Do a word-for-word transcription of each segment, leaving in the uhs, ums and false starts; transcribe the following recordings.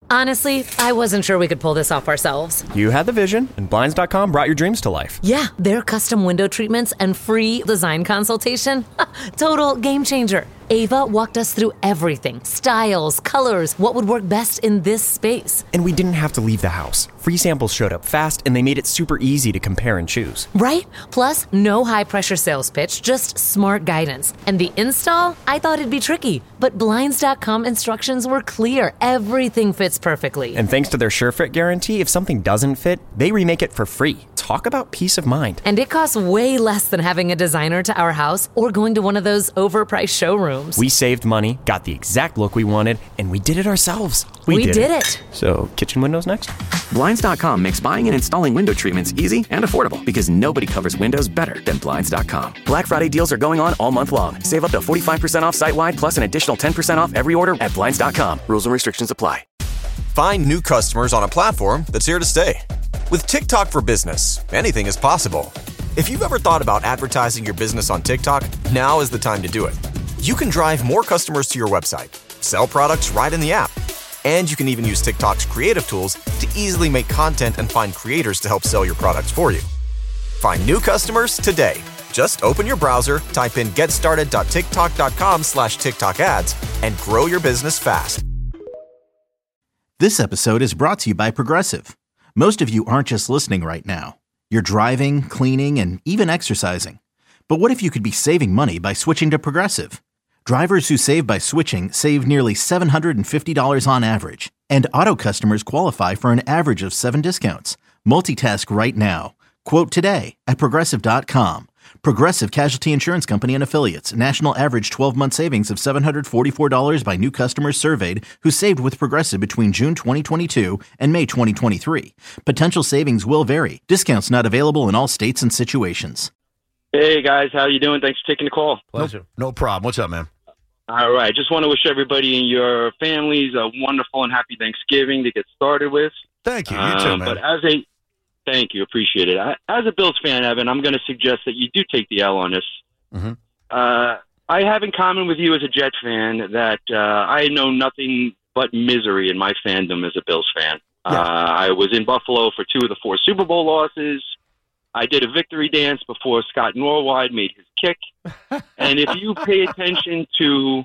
Honestly, I wasn't sure we could pull this off ourselves. You had the vision, and Blinds dot com brought your dreams to life. Yeah, their custom window treatments and free design consultation. Total game changer. Ava walked us through everything. Styles, colors, what would work best in this space. And we didn't have to leave the house. Free samples showed up fast, and they made it super easy to compare and choose. Right? Plus, no high-pressure sales pitch, just smart guidance. And the install? I thought it'd be tricky. But Blinds dot com instructions were clear. Everything fits perfectly. And thanks to their SureFit guarantee, if something doesn't fit, they remake it for free. Talk about peace of mind. And it costs way less than having a designer to our house or going to one of those overpriced showrooms. We saved money, got the exact look we wanted, and we did it ourselves. We, we did, did it. it. So, kitchen windows next? Blinds dot com makes buying and installing window treatments easy and affordable because nobody covers windows better than Blinds dot com. Black Friday deals are going on all month long. Save up to forty-five percent off site-wide plus an additional ten percent off every order at Blinds dot com. Rules and restrictions apply. Find new customers on a platform that's here to stay. With TikTok for Business, anything is possible. If you've ever thought about advertising your business on TikTok, now is the time to do it. You can drive more customers to your website, sell products right in the app, and you can even use TikTok's creative tools to easily make content and find creators to help sell your products for you. Find new customers today. Just open your browser, type in getstarted dot tiktok dot com slash TikTok ads, and grow your business fast. This episode is brought to you by Progressive. Most of you aren't just listening right now. You're driving, cleaning, and even exercising. But what if you could be saving money by switching to Progressive? Drivers who save by switching save nearly seven hundred fifty dollars on average. And auto customers qualify for an average of seven discounts. Multitask right now. Quote today at Progressive dot com. Progressive Casualty Insurance Company and Affiliates. National average twelve-month savings of seven hundred forty-four dollars by new customers surveyed who saved with Progressive between June twenty twenty-two and May twenty twenty-three. Potential savings will vary. Discounts not available in all states and situations. Hey, guys. How you doing? Thanks for taking the call. Pleasure. No, no problem. What's up, man? All right. Just want to wish everybody and your families a wonderful and happy Thanksgiving to get started with. Thank you. You um, too, man. But as a Thank you. Appreciate it. I, as a Bills fan, Evan, I'm going to suggest that you do take the L on this. Mm-hmm. Uh, I have in common with you as a Jet fan that uh, I know nothing but misery in my fandom as a Bills fan. Yeah. Uh, I was in Buffalo for two of the four Super Bowl losses. I did a victory dance before Scott Norwood made his kick. And if you pay attention to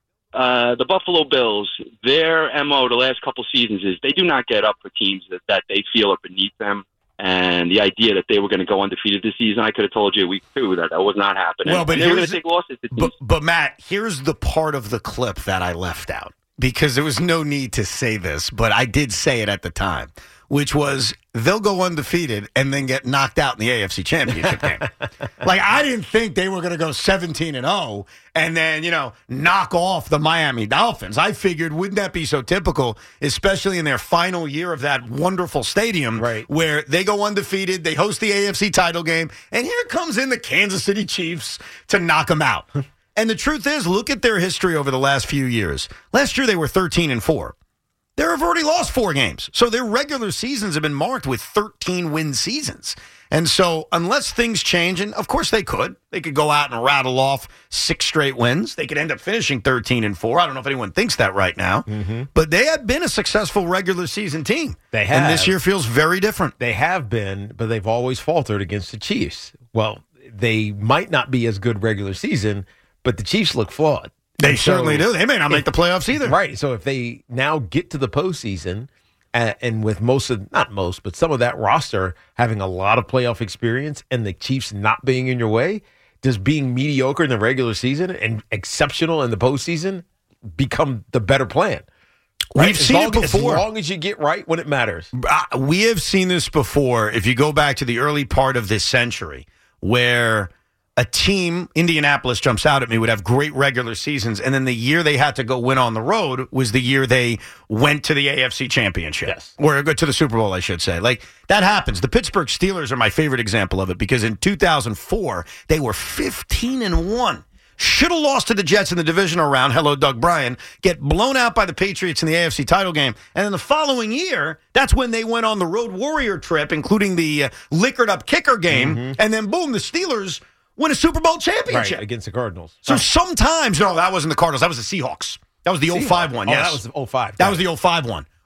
uh, the Buffalo Bills, their M O the last couple seasons is they do not get up for teams that, that they feel are beneath them. And the idea that they were going to go undefeated this season, I could have told you week two that that was not happening. Well, but and they were going to take losses to teams. But, but, Matt, here's the part of the clip that I left out because there was no need to say this, but I did say it at the time, which was they'll go undefeated and then get knocked out in the A F C Championship game. Like, I didn't think they were going to go seventeen and oh and then, you know, knock off the Miami Dolphins. I figured, wouldn't that be so typical, especially in their final year of that wonderful stadium, right, where they go undefeated, they host the A F C title game, and here comes in the Kansas City Chiefs to knock them out. And the truth is, look at their history over the last few years. Last year, they were thirteen and four. They have already lost four games. So their regular seasons have been marked with thirteen-win seasons. And so unless things change, and of course they could, they could go out and rattle off six straight wins. They could end up finishing thirteen and four. I don't know if anyone thinks that right now. Mm-hmm. But they have been a successful regular season team. They have. And this year feels very different. They have been, but they've always faltered against the Chiefs. Well, they might not be as good regular season, but the Chiefs look flawed. They and certainly so, do. They may not make if, the playoffs either. Right. So if they now get to the postseason, uh, and with most of, not most, but some of that roster having a lot of playoff experience and the Chiefs not being in your way, does being mediocre in the regular season and exceptional in the postseason become the better plan? Right? We've as seen long, it before. As long as you get right when it matters. Uh, we have seen this before. If you go back to the early part of this century, where a team, Indianapolis jumps out at me, would have great regular seasons, and then the year they had to go win on the road was the year they went to the A F C Championship. Yes. Or go to the Super Bowl, I should say. Like, that happens. The Pittsburgh Steelers are my favorite example of it, because in two thousand four, they were fifteen and one. Should have lost to the Jets in the divisional round. Hello, Doug Bryan. Get blown out by the Patriots in the A F C title game. And then the following year, that's when they went on the Road Warrior trip, including the uh, liquored up kicker game. Mm-hmm. And then, boom, the Steelers win a Super Bowl championship. Right, against the Cardinals. So oh. sometimes, no, that wasn't the Cardinals. That was the Seahawks. That was the oh five one, oh, yes. that was the oh five. That was the oh five one,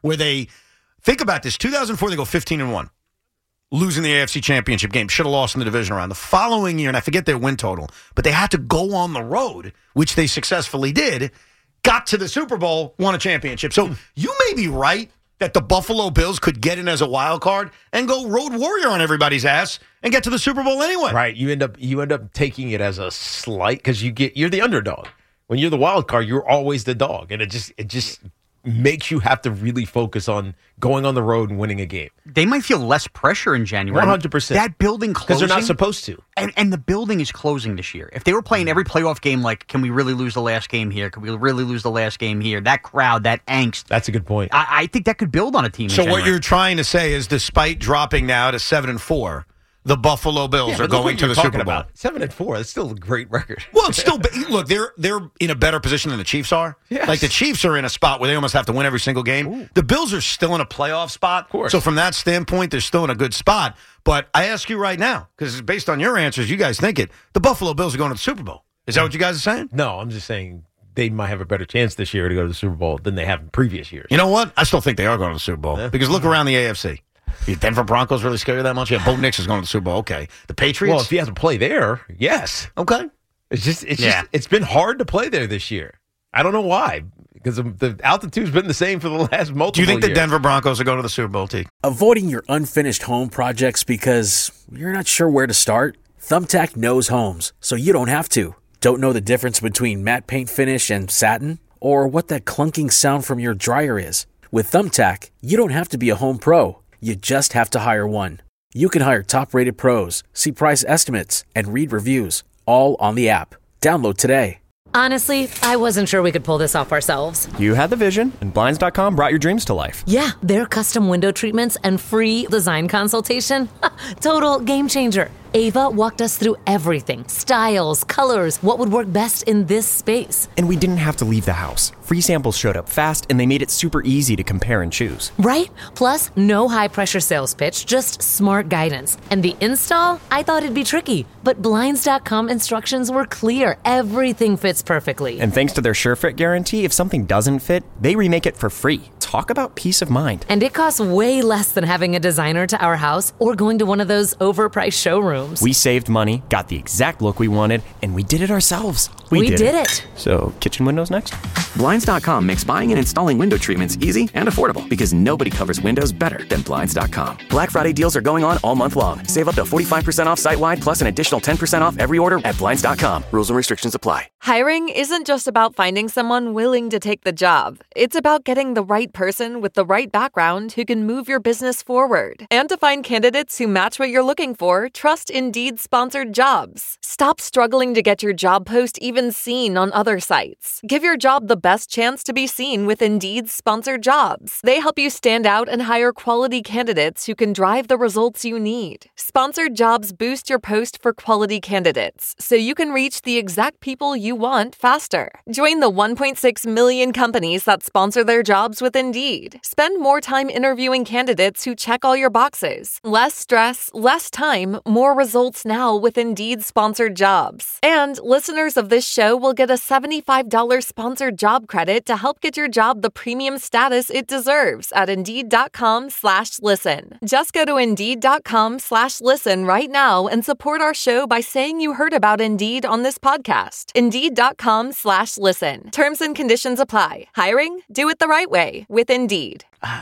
where they think about this. two thousand four, they go fifteen and one, losing the A F C Championship game. Should have lost in the division round. The following year, and I forget their win total, but they had to go on the road, which they successfully did, got to the Super Bowl, won a championship. So you may be right that the Buffalo Bills could get in as a wild card and go road warrior on everybody's ass and get to the Super Bowl anyway. Right. You end up you end up taking it as a slight because you get you're the underdog. When you're the wild card, you're always the dog, and it just it just makes you have to really focus on going on the road and winning a game. They might feel less pressure in January. one hundred percent. That building closing. Because they're not supposed to. And, and the building is closing this year. If they were playing every playoff game like, can we really lose the last game here? Can we really lose the last game here? That crowd, that angst. That's a good point. I, I think that could build on a team in So January. what you're trying to say is despite dropping now to seven and four, the Buffalo Bills Yeah, are but look going what to you're the talking Super Bowl. about. Seven and four. That's still a great record. Well, it's still look, they're they're in a better position than the Chiefs are. Yes. Like the Chiefs are in a spot where they almost have to win every single game. Ooh. The Bills are still in a playoff spot. Of course. So from that standpoint, they're still in a good spot. But I ask you right now, because based on your answers, you guys think it, the Buffalo Bills are going to the Super Bowl. Is that what you guys are saying? No, I'm just saying they might have a better chance this year to go to the Super Bowl than they have in previous years. You know what? I still think they are going to the Super Bowl. Yeah. Because look around the A F C. The Denver Broncos really scare you that much? Yeah, Bo Nix is going to the Super Bowl. Okay. The Patriots? Well, if he has to play there, yes. Okay. It's just it's Yeah. just it's been hard to play there this year. I don't know why. Because the altitude's been the same for the last multiple Do you think years. the Denver Broncos are going to the Super Bowl, T? Avoiding your unfinished home projects because you're not sure where to start? Thumbtack knows homes, so you don't have to. Don't know the difference between matte paint finish and satin? Or what that clunking sound from your dryer is? With Thumbtack, you don't have to be a home pro. You just have to hire one. You can hire top-rated pros, see price estimates, and read reviews, all on the app. Download today. Honestly, I wasn't sure we could pull this off ourselves. You had the vision, and Blinds dot com brought your dreams to life. Yeah, their custom window treatments and free design consultation. Total game changer. Ava walked us through everything. Styles, colors, what would work best in this space. And we didn't have to leave the house. Free samples showed up fast, and they made it super easy to compare and choose. Right? Plus, no high-pressure sales pitch, just smart guidance. And the install? I thought it'd be tricky, but Blinds dot com instructions were clear. Everything fits perfectly. And thanks to their SureFit guarantee, if something doesn't fit, they remake it for free. Talk about peace of mind. And it costs way less than having a designer to our house or going to one of those overpriced showrooms. We saved money, got the exact look we wanted, and we did it ourselves. We did it. So, kitchen windows next? Blinds dot com makes buying and installing window treatments easy and affordable because nobody covers windows better than Blinds dot com. Black Friday deals are going on all month long. Save up to forty-five percent off site-wide plus an additional ten percent off every order at Blinds dot com. Rules and restrictions apply. Hiring isn't just about finding someone willing to take the job. It's about getting the right person with the right background who can move your business forward. And to find candidates who match what you're looking for, trust Indeed sponsored jobs. Stop struggling to get your job post even seen on other sites. Give your job the best chance to be seen with Indeed sponsored jobs. They help you stand out and hire quality candidates who can drive the results you need. Sponsored jobs boost your post for quality candidates, so you can reach the exact people you want faster. Join the one point six million companies that sponsor their jobs with Indeed. Spend more time interviewing candidates who check all your boxes. Less stress, less time, more results now with Indeed sponsored jobs. And listeners of this show will get a seventy-five dollars sponsored job credit to help get your job the premium status it deserves at Indeed.com slash listen. Just go to Indeed.com slash listen right now and support our show by saying you heard about Indeed on this podcast. Indeed.com slash listen. Terms and conditions apply. Hiring? Do it the right way with Indeed. Uh,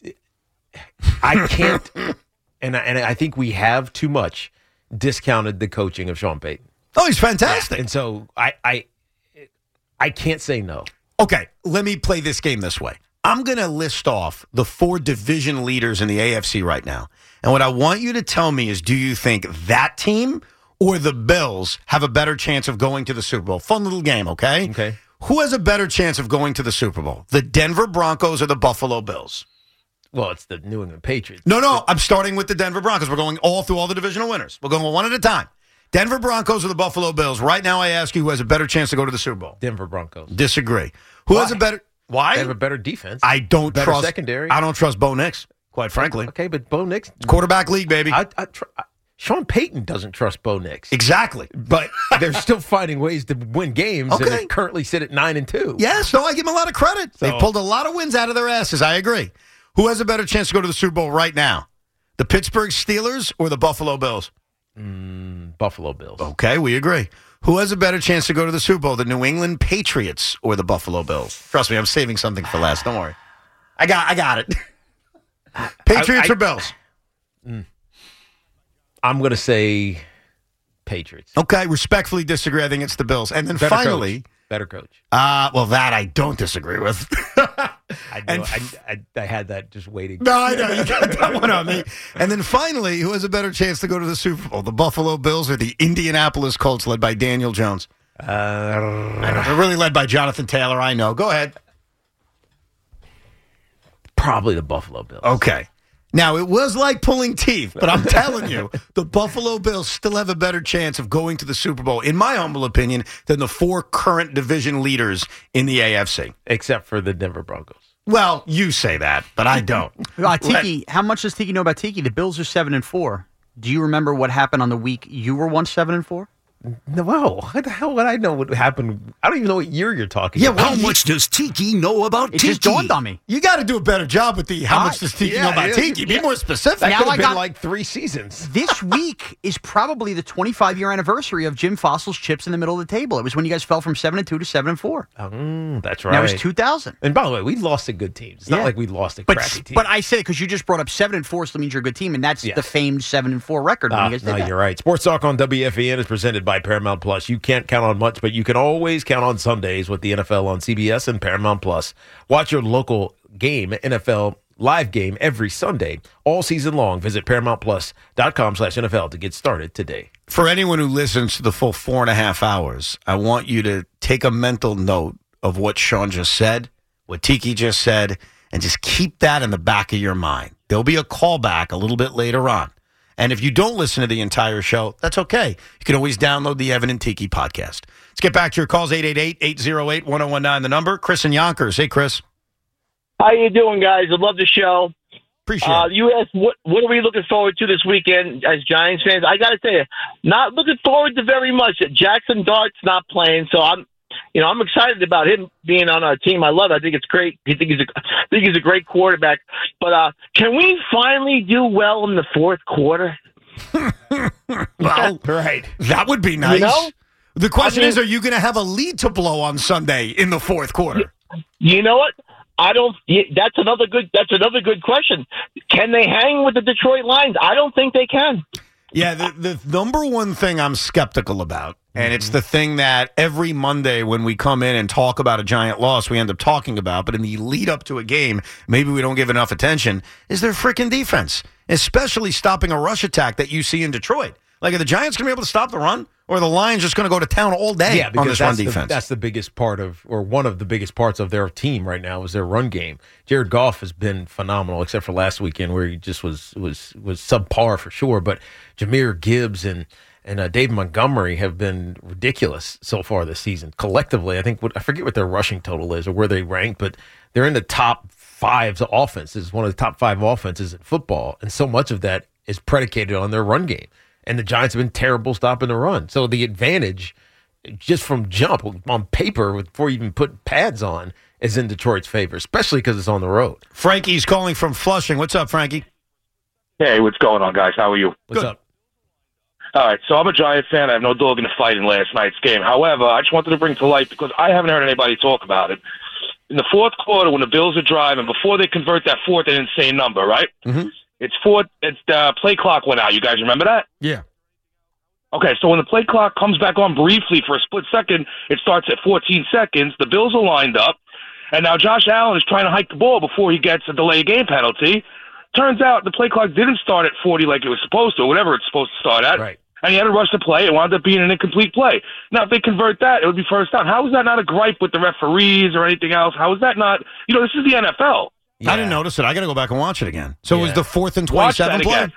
I can't, and I, and I think we have too much discounted the coaching of Sean Payton. Oh, he's fantastic. And so I, I, I can't say no. Okay, let me play this game this way. I'm going to list off the four division leaders in the A F C right now. And what I want you to tell me is, do you think that team or the Bills have a better chance of going to the Super Bowl? Fun little game, okay? Okay. Who has a better chance of going to the Super Bowl? The Denver Broncos or the Buffalo Bills? Well, it's the New England Patriots. No, no, I'm starting with the Denver Broncos. We're going all through all the divisional winners. We're going one at a time. Denver Broncos or the Buffalo Bills? Right now I ask you who has a better chance to go to the Super Bowl. Denver Broncos. Disagree. Who Why? has a better... Why? They have a better defense. I don't better trust... secondary. I don't trust Bo Nix, quite frankly. Okay, but Bo Nix... It's quarterback league, baby. I, I tr- I, Sean Payton doesn't trust Bo Nix. Exactly. But they're still finding ways to win games, Okay. and they currently sit at nine and two. Yes, no, I give them a lot of credit. So- They've pulled a lot of wins out of their asses. I agree. Who has a better chance to go to the Super Bowl right now? The Pittsburgh Steelers or the Buffalo Bills? Mm, Buffalo Bills. Okay, we agree. Who has a better chance to go to the Super Bowl, the New England Patriots or the Buffalo Bills? Trust me, I'm saving something for last. Don't worry. I got I got it. Patriots I, I, or Bills? Mm, I'm going to say Patriots. Okay, respectfully disagree. I think it's the Bills. And then Better finally... Coach. Better coach. Uh, well, that I don't disagree with. I, know, I, I, I had that just waiting. No, I know. You got that one on me. And then finally, who has a better chance to go to the Super Bowl, the Buffalo Bills or the Indianapolis Colts led by Daniel Jones? Uh, I know. They're really led by Jonathan Taylor. I know. Go ahead. Probably the Buffalo Bills. Okay. Now, it was like pulling teeth, but I'm telling you, the Buffalo Bills still have a better chance of going to the Super Bowl, in my humble opinion, than the four current division leaders in the A F C. Except for the Denver Broncos. Well, you say that, but I don't. uh, Tiki, how much does Tiki know about Tiki? The Bills are seven and four. Do you remember what happened on the week you were once seven and four? No, what the hell would I know what happened? I don't even know what year you're talking yeah, about. How much does Tiki know about it Tiki? It just dawned on me. You got to do a better job with the how uh, much does Tiki yeah, know about yeah, Tiki? Be yeah. more specific. That now could have I been got, like three seasons. This week is probably the twenty-five-year anniversary of Jim Fossil's chips in the middle of the table. It was when you guys fell from seven and two to seven and four. Mm, that's right. That was two thousand. And by the way, we lost a good team. It's yeah. not like we lost a but, crappy team. But I say it because you just brought up seven and four, so it means you're a good team, and that's yes. the famed seven and four record. Uh, when you guys did no, that. you're right. Sports Talk on W F A N is presented by Paramount Plus. You can't count on much, but you can always count on Sundays with the N F L on C B S and Paramount Plus. Watch your local game, N F L live game, every Sunday, all season long. Visit ParamountPlus.com slash NFL to get started today. For anyone who listens to the full four and a half hours, I want you to take a mental note of what Sean just said, what Tiki just said, and just keep that in the back of your mind. There'll be a callback a little bit later on. And if you don't listen to the entire show, that's okay. You can always download the Evan and Tiki podcast. Let's get back to your calls, eight eight eight, eight oh eight, one oh one nine, the number. Chris and Yonkers. Hey, Chris. How you doing, guys? I love the show. Appreciate uh, it. You asked, what, what are we looking forward to this weekend as Giants fans? I got to tell you, not looking forward to very much. Jackson Dart's not playing, so I'm you know, I'm excited about him being on our team. I love it. I think it's great. I think he's a, I think he's a great quarterback. But uh, can we finally do well in the fourth quarter? Well, right. That would be nice. You know? The question I mean, is, are you going to have a lead to blow on Sunday in the fourth quarter? You know what? I don't. That's another good. That's another good question. Can they hang with the Detroit Lions? I don't think they can. Yeah, the, the number one thing I'm skeptical about, and mm-hmm. it's the thing that every Monday when we come in and talk about a Giant loss, we end up talking about, but in the lead up to a game, maybe we don't give enough attention, is their freaking defense, especially stopping a rush attack that you see in Detroit. Like, are the Giants going to be able to stop the run? Or are the Lions just going to go to town all day yeah, on this run the, defense? That's the biggest part of, or one of the biggest parts of their team right now is their run game. Jared Goff has been phenomenal, except for last weekend where he just was was was subpar for sure. But Jahmyr Gibbs and and uh, Dave Montgomery have been ridiculous so far this season. Collectively, I think what, I forget what their rushing total is or where they rank, but they're in the top five offenses, one of the top five offenses in football, and so much of that is predicated on their run game. And the Giants have been terrible stopping the run. So the advantage, just from jump, on paper, before you even put pads on, is in Detroit's favor, especially because it's on the road. Frankie's calling from Flushing. What's up, Frankie? Hey, what's going on, guys? How are you? What's Good. up? All right, so I'm a Giant fan. I have no dog in the fight in last night's game. However, I just wanted to bring to light, because I haven't heard anybody talk about it. In the fourth quarter, when the Bills are driving, before they convert that fourth and insane number, right? Mm-hmm. It's fourth. It's the play clock went out. You guys remember that? Yeah. Okay, so when the play clock comes back on briefly for a split second, it starts at fourteen seconds. The Bills are lined up, and now Josh Allen is trying to hike the ball before he gets a delay game penalty. Turns out the play clock didn't start at forty like it was supposed to, or whatever it's supposed to start at. Right. And he had to rush the play. It wound up being an incomplete play. Now, if they convert that, it would be first down. How is that not a gripe with the referees or anything else? How is that not, you know, this is the N F L. Yeah. I didn't notice it. I got to go back and watch it again. So Yeah. it was the fourth and Watch twenty-seven that play? again.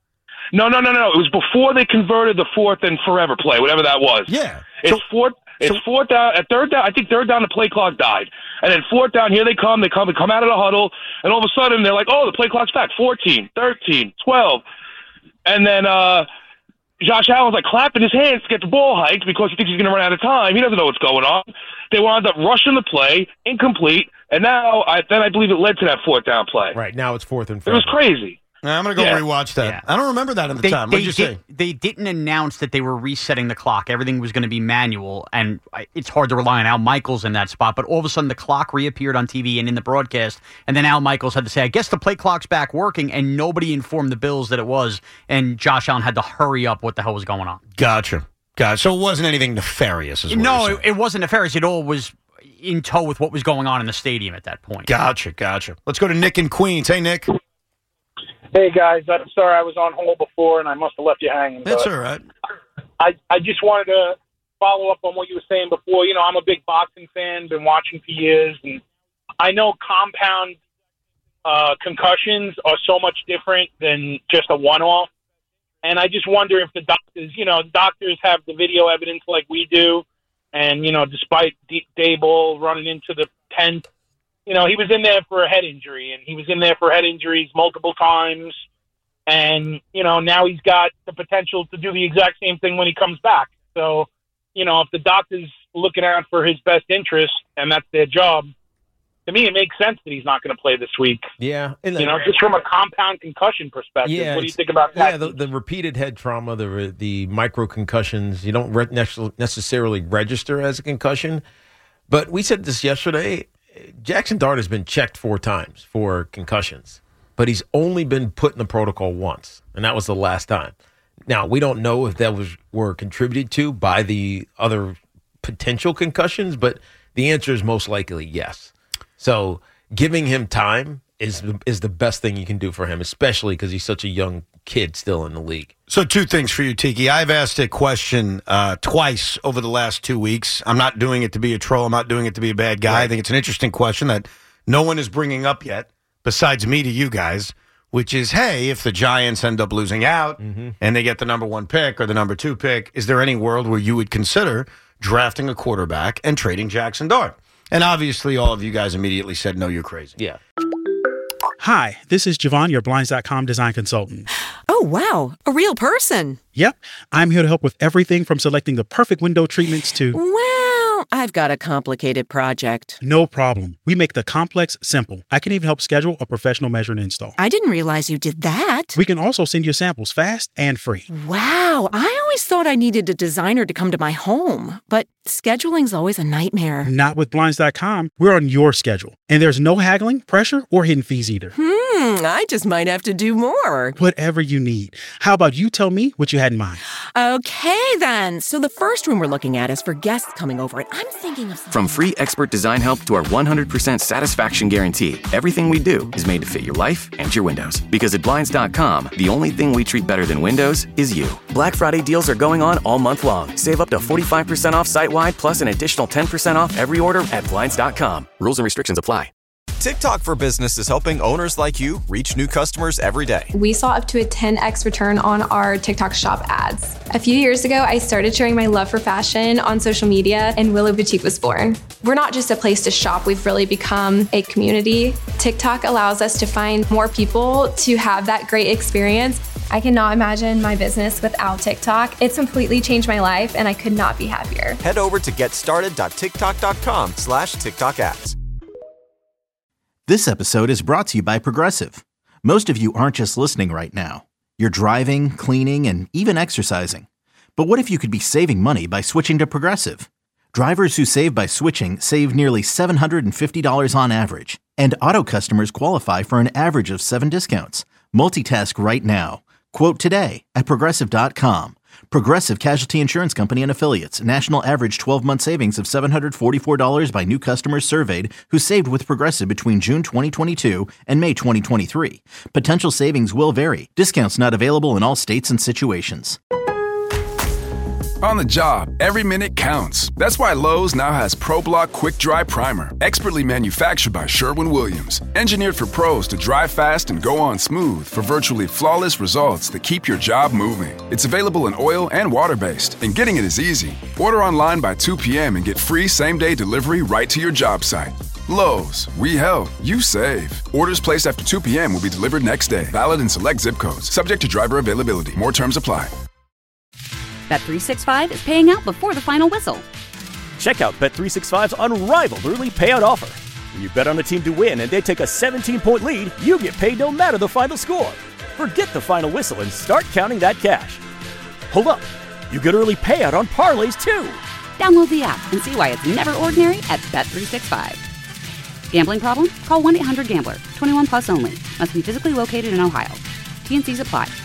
No, no, no, no. It was before they converted the fourth and forever play, whatever that was. Yeah. It's So- fourth. It's so- fourth down. At third down, I think third down, the play clock died, and then fourth down, here they come. They come. They come out of the huddle, and all of a sudden they're like, "Oh, the play clock's back. fourteen, thirteen, twelve," and then uh, Josh Allen's like clapping his hands to get the ball hiked because he thinks he's going to run out of time. He doesn't know what's going on. They wound up rushing the play, incomplete, and now I, then I believe it led to that fourth down play. Right, now it's fourth and It forever. was crazy. Now, I'm going to go Yeah. rewatch that. Yeah. I don't remember that at the They, time. they What did you say? did, they didn't announce that they were resetting the clock. Everything was going to be manual, and I- it's hard to rely on Al Michaels in that spot. But all of a sudden, the clock reappeared on T V and in the broadcast, and then Al Michaels had to say, I guess the play clock's back working, and nobody informed the Bills that it was, and Josh Allen had to hurry up what the hell was going on. Gotcha. Gotcha. So it wasn't anything nefarious, is what No, you're it, saying. it wasn't nefarious. It all was in tow with what was going on in the stadium at that point. Gotcha, gotcha. Let's go to Nick in Queens. Hey, Nick. Hey, guys. I'm sorry I was on hold before, and I must have left you hanging. That's but all right. I, I just wanted to follow up on what you were saying before. You know, I'm a big boxing fan, been watching for years, and I know compound uh, concussions are so much different than just a one-off. And I just wonder if the doctors, you know, doctors have the video evidence like we do. And, you know, despite D- Daboll running into the tent, you know, he was in there for a head injury, and he was in there for head injuries multiple times. And, you know, now he's got the potential to do the exact same thing when he comes back. So, you know, if the doctor's looking out for his best interest and that's their job, to me, it makes sense that he's not going to play this week. Yeah. And You know, just from a compound concussion perspective. Yeah, what do you it's- think about that? Yeah, the, the repeated head trauma, the the micro concussions, you don't re- necessarily register as a concussion. But we said this yesterday. Jackson Dart has been checked four times for concussions, but he's only been put in the protocol once, and that was the last time. Now, we don't know if that was were contributed to by the other potential concussions, but the answer is most likely yes. So giving him time is is the best thing you can do for him, especially because he's such a young kid still in the league. So two things for you, Tiki. I've asked a question uh, twice over the last two weeks. I'm not doing it to be a troll. I'm not doing it to be a bad guy. Right. I think it's an interesting question that no one is bringing up yet, besides me to you guys, which is, hey, if the Giants end up losing out mm-hmm. and they get the number one pick or the number two pick, is there any world where you would consider drafting a quarterback and trading Jackson Dart? And obviously all of you guys immediately said, no, you're crazy. Yeah. Hi, this is Javon, your Blinds dot com design consultant. Oh, wow. A real person. Yep. I'm here to help with everything from selecting the perfect window treatments to... Well, I've got a complicated project. No problem. We make the complex simple. I can even help schedule a professional measure and install. I didn't realize you did that. We can also send you samples fast and free. Wow. I always thought I needed a designer to come to my home, but scheduling's always a nightmare. Not with Blinds dot com. We're on your schedule. And there's no haggling, pressure, or hidden fees either. Hmm, I just might have to do more. Whatever you need. How about you tell me what you had in mind? Okay, then. So the first room we're looking at is for guests coming over, and I'm thinking of... From free expert design help to our one hundred percent satisfaction guarantee, everything we do is made to fit your life and your windows. Because at Blinds dot com, the only thing we treat better than windows is you. Black Friday deals are going on all month long. Save up to forty-five percent off site-wide, plus an additional ten percent off every order at Blinds dot com. Rules and restrictions apply. TikTok for Business is helping owners like you reach new customers every day. We saw up to a ten x return on our TikTok shop ads. A few years ago, I started sharing my love for fashion on social media, and Willow Boutique was born. We're not just a place to shop, we've really become a community. TikTok allows us to find more people to have that great experience. I cannot imagine my business without TikTok. It's completely changed my life, and I could not be happier. Head over to getstarted dot tiktok dot com slash TikTok ads. This episode is brought to you by Progressive. Most of you aren't just listening right now. You're driving, cleaning, and even exercising. But what if you could be saving money by switching to Progressive? Drivers who save by switching save nearly seven hundred fifty dollars on average. And auto customers qualify for an average of seven discounts. Multitask right now. Quote today at Progressive dot com. Progressive Casualty Insurance Company and Affiliates. National average twelve-month savings of seven hundred forty-four dollars by new customers surveyed who saved with Progressive between June twenty twenty-two and May twenty twenty-three. Potential savings will vary. Discounts not available in all states and situations. On the job, every minute counts. That's why Lowe's now has ProBlock Quick Dry Primer, expertly manufactured by Sherwin-Williams. Engineered for pros to dry fast and go on smooth for virtually flawless results that keep your job moving. It's available in oil and water-based, and getting it is easy. Order online by two p.m. and get free same-day delivery right to your job site. Lowe's, we help, you save. Orders placed after two p.m. will be delivered next day. Valid in select zip codes. Subject to driver availability. More terms apply. Bet three sixty-five is paying out before the final whistle. Check out Bet three sixty-five's unrivaled early payout offer. When you bet on a team to win and they take a seventeen-point lead, you get paid no matter the final score. Forget the final whistle and start counting that cash. Hold up. You get early payout on parlays, too. Download the app and see why it's never ordinary at Bet three sixty-five. Gambling problem? Call one eight hundred gambler. twenty-one plus only. Must be physically located in Ohio. T and C's apply.